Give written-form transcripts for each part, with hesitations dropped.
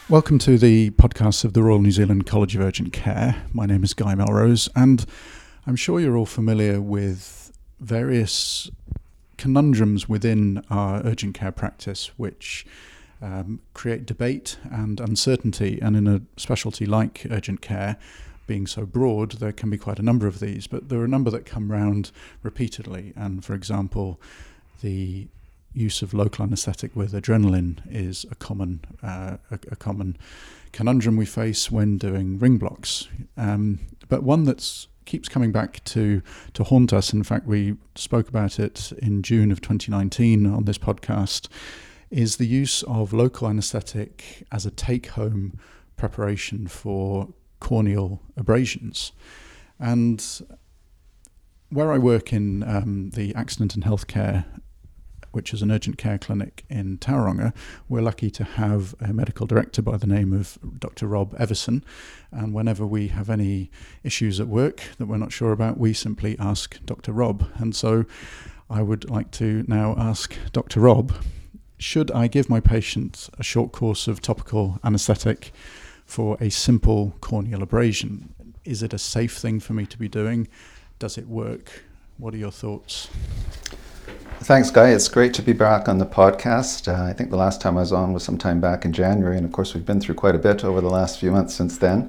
Welcome to the podcast of the Royal New Zealand College of Urgent Care. My name is Guy Melrose, and I'm sure you're all familiar with various conundrums within our urgent care practice which create debate and uncertainty, and in a specialty like urgent care, being so broad, there can be quite a number of these, but there are a number that come round repeatedly. And for example, the use of local anaesthetic with adrenaline is a common conundrum we face when doing ring blocks. But one that keeps coming back to haunt us, in fact we spoke about it in June of 2019 on this podcast, is the use of local anaesthetic as a take-home preparation for corneal abrasions. And where I work in the Accident and Healthcare, which is an urgent care clinic in Tauranga, we're lucky to have a medical director by the name of Dr. Rob Everson. And whenever we have any issues at work that we're not sure about, we simply ask Dr. Rob. And so I would like to now ask Dr. Rob, should I give my patient a short course of topical anaesthetic for a simple corneal abrasion? Is it a safe thing for me to be doing? Does it work? What are your thoughts? Thanks, Guy. It's great to be back on the podcast. I think the last time I was on was sometime back in January, and of course we've been through quite a bit over the last few months since then.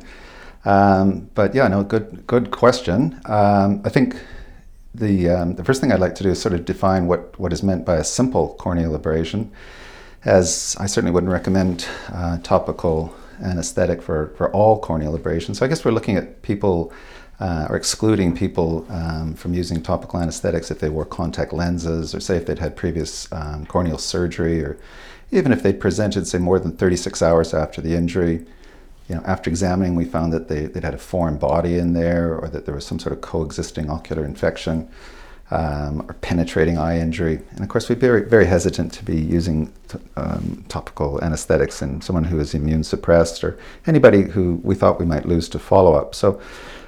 Good question. I think the first thing I'd like to do is sort of define what is meant by a simple corneal abrasion, as I certainly wouldn't recommend topical anesthetic for all corneal abrasions. So I guess we're looking at people or excluding people from using topical anesthetics if they wore contact lenses, or say if they'd had previous corneal surgery, or even if they presented, say, more than 36 hours after the injury. After examining, we found that they'd had a foreign body in there, or that there was some sort of coexisting ocular infection, or penetrating eye injury. And of course, we'd be very, very hesitant to be using topical anesthetics in someone who is immune suppressed, or anybody who we thought we might lose to follow-up. So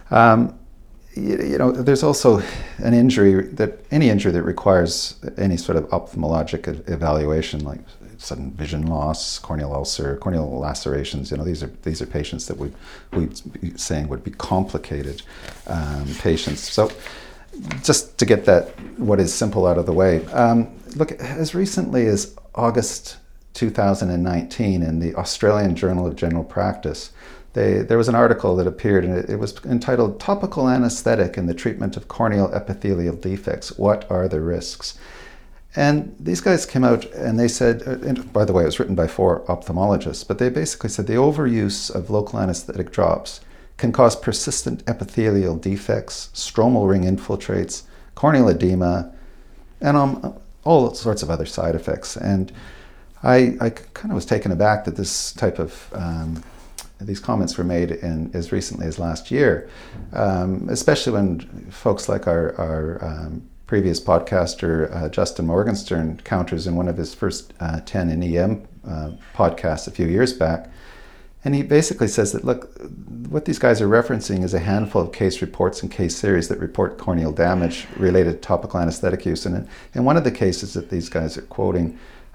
there's also any injury that requires any sort of ophthalmologic evaluation, like sudden vision loss, corneal ulcer, corneal lacerations. These are patients that we'd saying would be complicated patients. So just to get what is simple out of the way, look, as recently as August 2019 in the Australian Journal of General Practice, there was an article that appeared, and it was entitled "Topical Anesthetic in the Treatment of Corneal Epithelial Defects. What are the risks?" And these guys came out and they said, and by the way, it was written by 4 ophthalmologists, but they basically said the overuse of local anesthetic drops can cause persistent epithelial defects, stromal ring infiltrates, corneal edema, and all sorts of other side effects. And I kind of was taken aback that this type of these comments were made as recently as last year, especially when folks like our previous podcaster, Justin Morgenstern, counters in one of his first 10 in EM podcasts a few years back. And he basically says that, look, what these guys are referencing is a handful of case reports and case series that report corneal damage related to topical anesthetic use. And in one of the cases that these guys are quoting,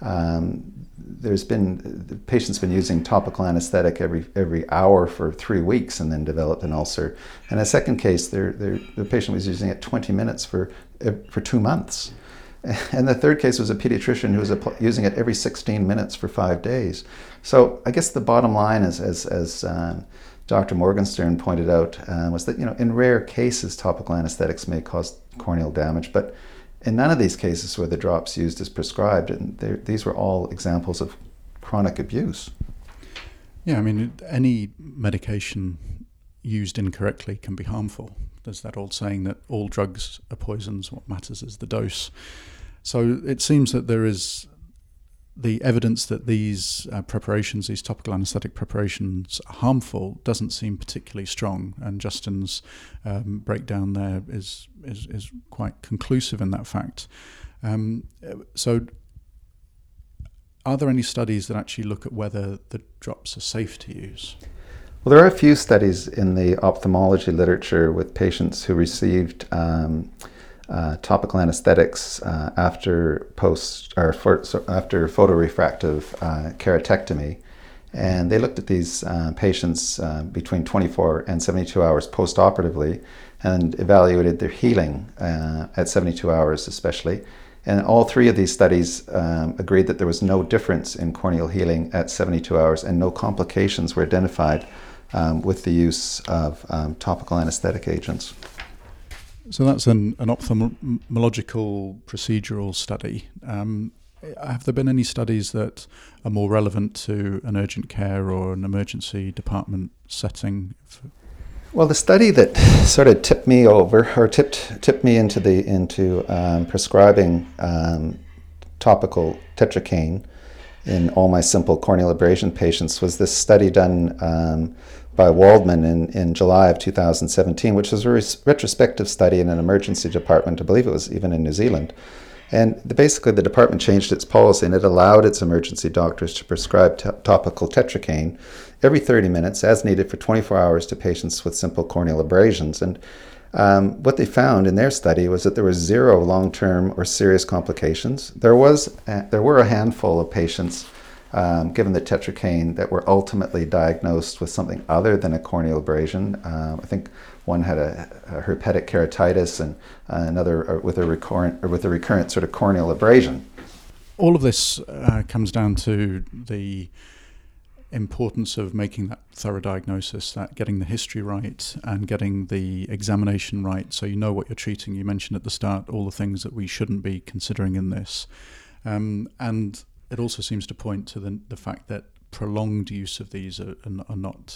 the patient's been using topical anesthetic every hour for 3 weeks and then developed an ulcer. In a second case, the patient was using it 20 minutes for 2 months. And the third case was a pediatrician who was using it every 16 minutes for 5 days. So I guess the bottom line is, as Dr. Morgenstern pointed out, was that in rare cases topical anesthetics may cause corneal damage, but in none of these cases were the drops used as prescribed, and these were all examples of chronic abuse. Yeah, I mean, any medication used incorrectly can be harmful. There's that old saying that all drugs are poisons, what matters is the dose. So it seems that there is the evidence that these preparations, these topical anesthetic preparations, are harmful doesn't seem particularly strong, and Justin's breakdown there is quite conclusive in that fact. So are there any studies that actually look at whether the drops are safe to use? Well, there are a few studies in the ophthalmology literature with patients who received topical anesthetics after photorefractive keratectomy, And they looked at these patients between 24 and 72 hours post-operatively and evaluated their healing at 72 hours especially. And all three of these studies agreed that there was no difference in corneal healing at 72 hours and no complications were identified with the use of topical anesthetic agents. So that's an ophthalmological procedural study. Have there been any studies that are more relevant to an urgent care or an emergency department setting? Well, the study that sort of tipped me over, or tipped me into prescribing topical tetracaine in all my simple corneal abrasion patients was this study done by Waldman in July of 2017, which was a retrospective study in an emergency department. I believe it was even in New Zealand. And basically the department changed its policy and it allowed its emergency doctors to prescribe topical tetracaine every 30 minutes as needed for 24 hours to patients with simple corneal abrasions. And what they found in their study was that there was zero long-term or serious complications. There were a handful of patients given the tetracaine that were ultimately diagnosed with something other than a corneal abrasion. I think one had a herpetic keratitis and another with a recurrent sort of corneal abrasion. All of this comes down to the importance of making that thorough diagnosis, that getting the history right and getting the examination right so you know what you're treating. You mentioned at the start all the things that we shouldn't be considering in this. And it also seems to point to the fact that prolonged use of these are not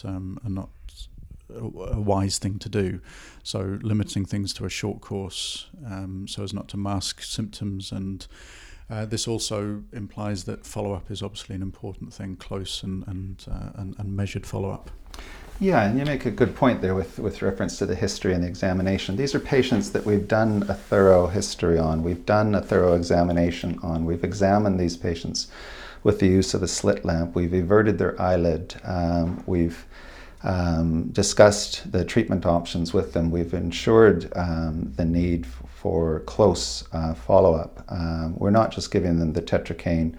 a wise thing to do. So limiting things to a short course so as not to mask symptoms, and this also implies that follow-up is obviously an important thing, close and measured follow-up. Yeah, and you make a good point there with reference to the history and the examination. These are patients that we've done a thorough history on, we've done a thorough examination on, we've examined these patients with the use of a slit lamp, we've everted their eyelid, we've discussed the treatment options with them, we've ensured the need for close follow-up. We're not just giving them the tetracaine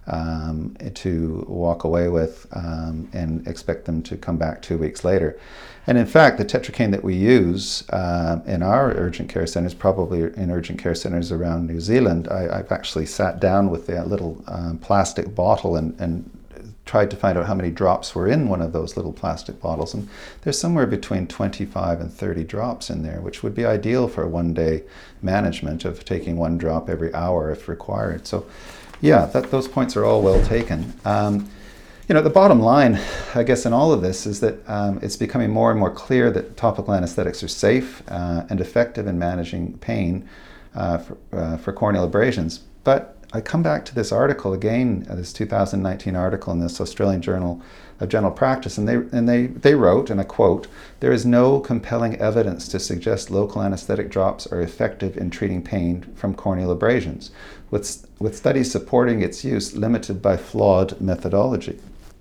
to walk away with and expect them to come back 2 weeks later. And in fact, the tetracaine that we use in our urgent care centers, probably in urgent care centers around New Zealand, I've actually sat down with a little plastic bottle and tried to find out how many drops were in one of those little plastic bottles, and there's somewhere between 25 and 30 drops in there, which would be ideal for one-day management of taking one drop every hour if required. So yeah, those points are all well taken. The bottom line, I guess, in all of this is that it's becoming more and more clear that topical anesthetics are safe and effective in managing pain for corneal abrasions. But I come back to this article again, this 2019 article in this Australian Journal of General Practice, and they wrote, and I quote, "There is no compelling evidence to suggest local anesthetic drops are effective in treating pain from corneal abrasions, with studies supporting its use limited by flawed methodology."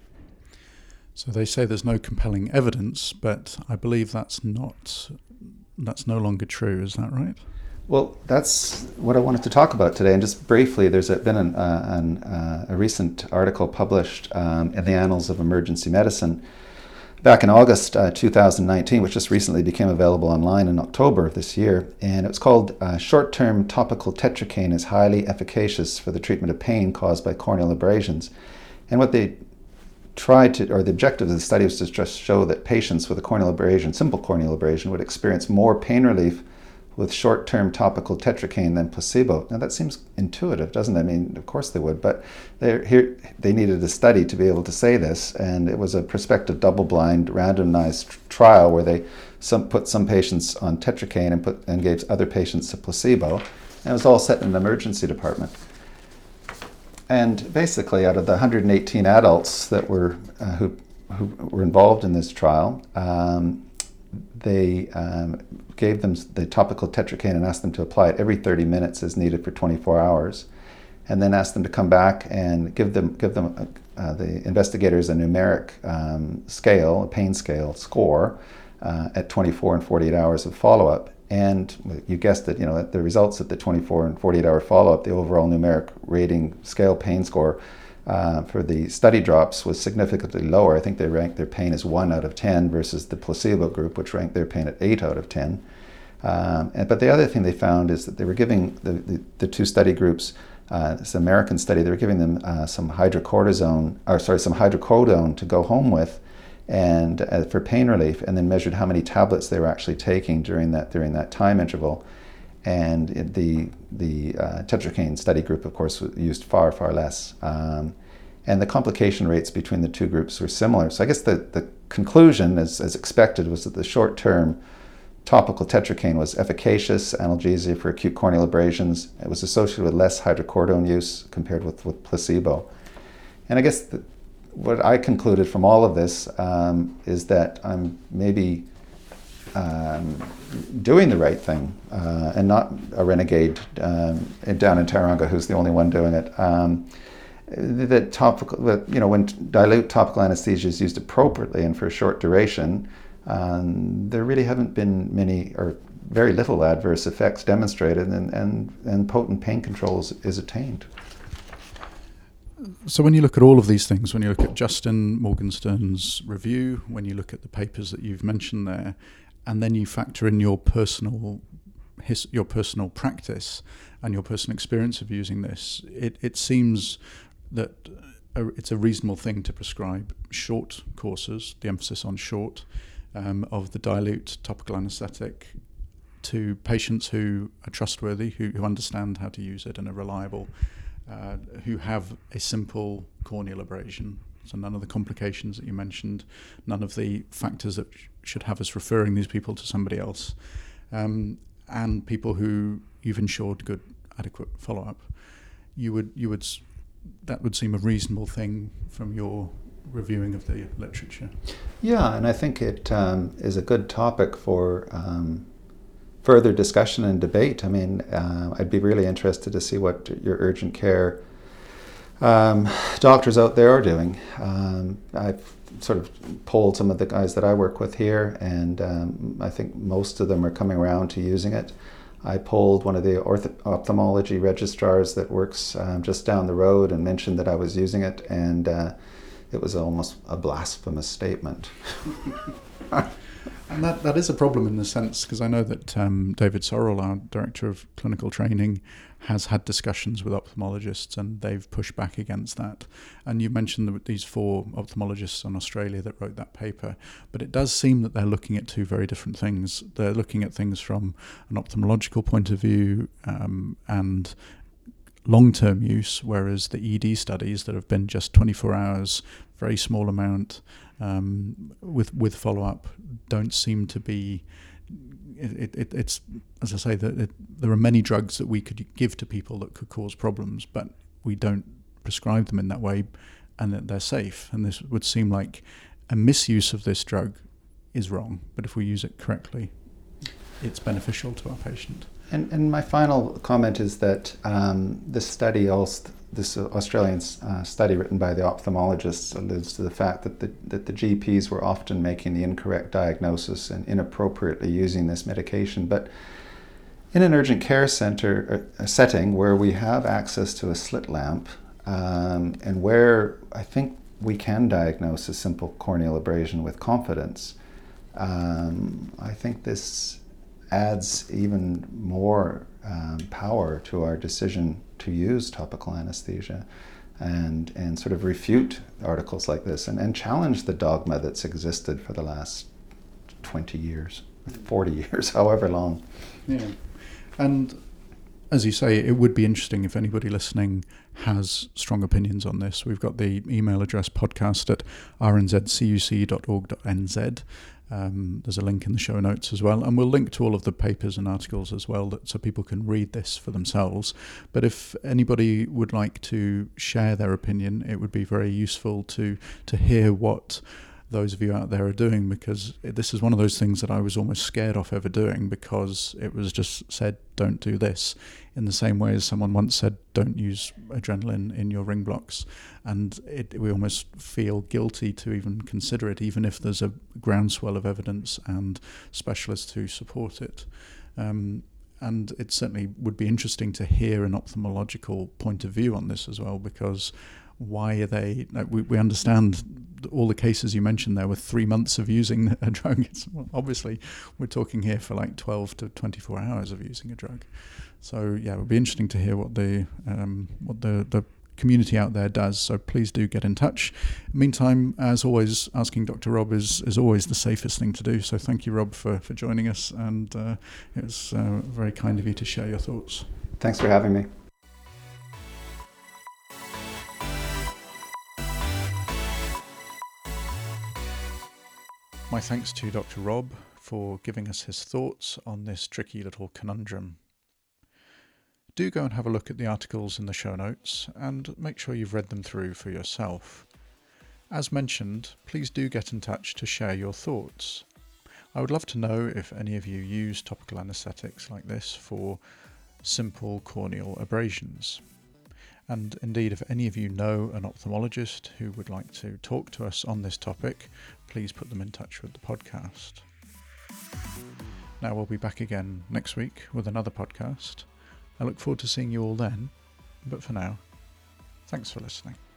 So they say there's no compelling evidence, but I believe that's no longer true. Is that right? Well, that's what I wanted to talk about today. And just briefly, there's been a recent article published in the Annals of Emergency Medicine back in August 2019, which just recently became available online in October of this year. And it was called "Short-Term Topical Tetracaine is Highly Efficacious for the Treatment of Pain Caused by Corneal Abrasions." And what they the objective of the study was to just show that patients with a corneal abrasion, simple corneal abrasion, would experience more pain relief with short-term topical tetracaine than placebo. Now that seems intuitive, doesn't it? I mean, of course they would, but they needed a study to be able to say this, and it was a prospective double-blind randomized trial where they put some patients on tetracaine and gave other patients a placebo, and it was all set in an emergency department. And basically, out of the 118 adults that were who were involved in this trial, they gave them the topical tetracaine and asked them to apply it every 30 minutes as needed for 24 hours, and then asked them to come back and give them the investigators a numeric scale, a pain scale score at 24 and 48 hours of follow-up. And you guessed it, the results at the 24 and 48 hour follow-up, the overall numeric rating scale pain score for the study drops was significantly lower. I think they ranked their pain as 1 out of 10 versus the placebo group, which ranked their pain at 8 out of 10. But the other thing they found is that they were giving the two study groups, this American study, they were giving them some hydrocodone to go home with, and for pain relief, and then measured how many tablets they were actually taking during that time interval. And the tetracaine study group, of course, used far less. And the complication rates between the two groups were similar. So I guess the conclusion, as expected, was that the short-term topical tetracaine was efficacious analgesia for acute corneal abrasions. It was associated with less hydrocodone use compared with placebo. And I guess what I concluded from all of this is that I'm maybe doing the right thing and not a renegade down in Tauranga who's the only one doing it. When dilute topical anesthesia is used appropriately and for a short duration, there really haven't been many or very little adverse effects demonstrated, and potent pain control is attained. So when you look at all of these things, when you look at Justin Morgenstern's review, when you look at the papers that you've mentioned there, and then you factor in your personal practice and your personal experience of using this, it seems that it's a reasonable thing to prescribe short courses, the emphasis on short, of the dilute topical anesthetic to patients who are trustworthy, who understand how to use it and are reliable, who have a simple corneal abrasion. So none of the complications that you mentioned, none of the factors that should have us referring these people to somebody else, and people who you've ensured good, adequate follow-up. That would seem a reasonable thing from your reviewing of the literature. Yeah, and I think it is a good topic for further discussion and debate. I mean, I'd be really interested to see what your urgent care doctors out there are doing. I've sort of polled some of the guys that I work with here, and I think most of them are coming around to using it. I polled one of the ophthalmology registrars that works just down the road and mentioned that I was using it, and it was almost a blasphemous statement. And that is a problem in the sense, because I know that David Sorrell, our Director of Clinical Training, has had discussions with ophthalmologists, and they've pushed back against that. And you mentioned these 4 ophthalmologists in Australia that wrote that paper, but it does seem that they're looking at 2 very different things. They're looking at things from an ophthalmological point of view and long-term use, whereas the ED studies that have been just 24 hours, very small amount, with follow-up, don't seem to be. It's as I say, that there are many drugs that we could give to people that could cause problems, but we don't prescribe them in that way, and that they're safe. And this would seem like a misuse of this drug is wrong, but if we use it correctly, it's beneficial to our patient. And my final comment is that this Australian study written by the ophthalmologists alludes to the fact that the GPs were often making the incorrect diagnosis and inappropriately using this medication. But in an urgent care center setting where we have access to a slit lamp and where I think we can diagnose a simple corneal abrasion with confidence, I think this adds even more power to our decision to use topical anesthesia and sort of refute articles like this and challenge the dogma that's existed for the last 20 years, 40 years, however long. Yeah. And as you say, it would be interesting if anybody listening has strong opinions on this. We've got the email address podcast@rnzcuc.org.nz. There's a link in the show notes as well, and we'll link to all of the papers and articles as well, so people can read this for themselves. But if anybody would like to share their opinion, it would be very useful to hear what those of you out there are doing, because this is one of those things that I was almost scared off ever doing, because it was just said, don't do this, in the same way as someone once said, don't use adrenaline in your ring blocks. And we almost feel guilty to even consider it, even if there's a groundswell of evidence and specialists who support it. And it certainly would be interesting to hear an ophthalmological point of view on this as well, because why are they? We understand all the cases you mentioned there were 3 months of using a drug. Obviously, we're talking here for like 12 to 24 hours of using a drug. So yeah, it would be interesting to hear what the community out there does. So please do get in touch. Meantime, as always, asking Dr. Rob is always the safest thing to do. So thank you, Rob, for joining us, and it was very kind of you to share your thoughts. Thanks for having me. My thanks to Dr. Rob for giving us his thoughts on this tricky little conundrum. Do go and have a look at the articles in the show notes and make sure you've read them through for yourself. As mentioned, please do get in touch to share your thoughts. I would love to know if any of you use topical anaesthetics like this for simple corneal abrasions. And indeed, if any of you know an ophthalmologist who would like to talk to us on this topic, please put them in touch with the podcast. Now we'll be back again next week with another podcast. I look forward to seeing you all then, but for now, thanks for listening.